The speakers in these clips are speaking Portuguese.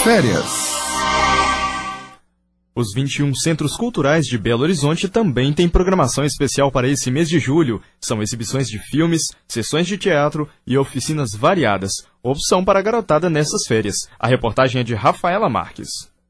férias. Os 21 Centros Culturais de Belo Horizonte também têm programação especial para esse mês de julho. São exibições de filmes, sessões de teatro e oficinas variadas. Opção para a garotada nessas férias. A reportagem é de Rafaela Marques.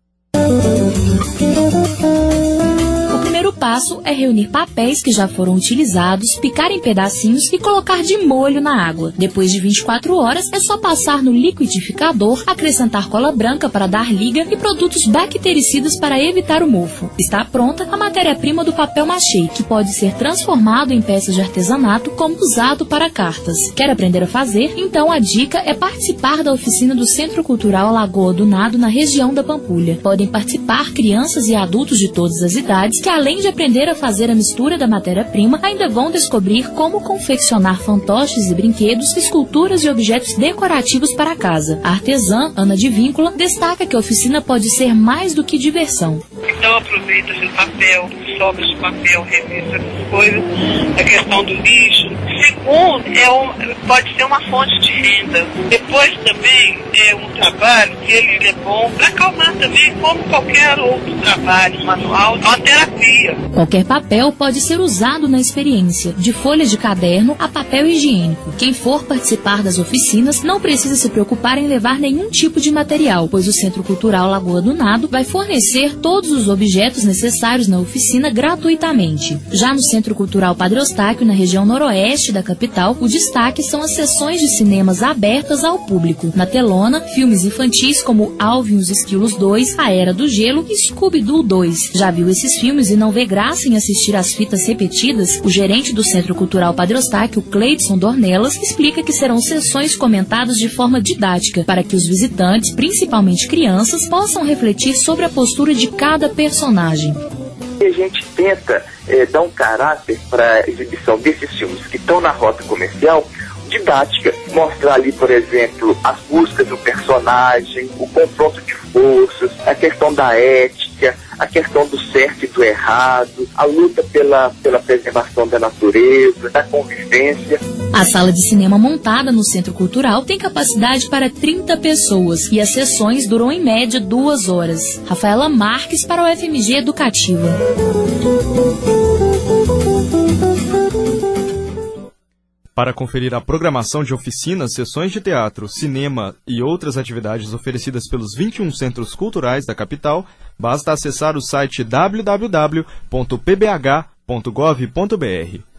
O primeiro passo é reunir papéis que já foram utilizados, picar em pedacinhos e colocar de molho na água. Depois de 24 horas, é só passar no liquidificador, acrescentar cola branca para dar liga e produtos bactericidas para evitar o mofo. Está pronta a matéria-prima do papel machê, que pode ser transformado em peças de artesanato como usado para cartas. Quer aprender a fazer? Então a dica é participar da oficina do Centro Cultural Lagoa do Nado na região da Pampulha. Podem participar crianças e adultos de todas as idades que, além de aprender a fazer a mistura da matéria-prima, ainda vão descobrir como confeccionar fantoches e brinquedos, esculturas e objetos decorativos para casa. A artesã, Ana de Víncula, destaca que a oficina pode ser mais do que diversão. Então aproveita-se o papel, sobras de papel, revista, essas coisas, a questão do lixo. Segundo, pode ser uma fonte de renda. Depois também é um trabalho que ele é bom para acalmar também, como qualquer outro trabalho manual, uma terapia. Qualquer papel pode ser usado na experiência, de folha de caderno a papel higiênico. Quem for participar das oficinas não precisa se preocupar em levar nenhum tipo de material, pois o Centro Cultural Lagoa do Nado vai fornecer todos os objetos necessários na oficina gratuitamente. Já no Centro Cultural Padre Eustáquio, na região noroeste da capital, o destaque são as sessões de cinemas abertas ao público. Na telona, filmes infantis como Alvin e os Esquilos 2, A Era do Gelo e Scooby-Doo 2. Já viu esses filmes e não vê graça em assistir às fitas repetidas? O gerente do Centro Cultural Padre Eustáquio, Cleidson Dornelas, explica que serão sessões comentadas de forma didática, para que os visitantes, principalmente crianças, possam refletir sobre a postura de cada personagem. A gente tenta dar um caráter para a exibição desses filmes que estão na rota comercial, didática. Mostrar ali, por exemplo, as buscas do personagem, o confronto de forças, a questão da ética, a questão do certo e do errado, a luta pela preservação da natureza, da convivência. A sala de cinema montada no Centro Cultural tem capacidade para 30 pessoas e as sessões duram em média 2 horas. Rafaela Marques para o FMG Educativa. Para conferir a programação de oficinas, sessões de teatro, cinema e outras atividades oferecidas pelos 21 centros culturais da capital, basta acessar o site www.pbh.gov.br.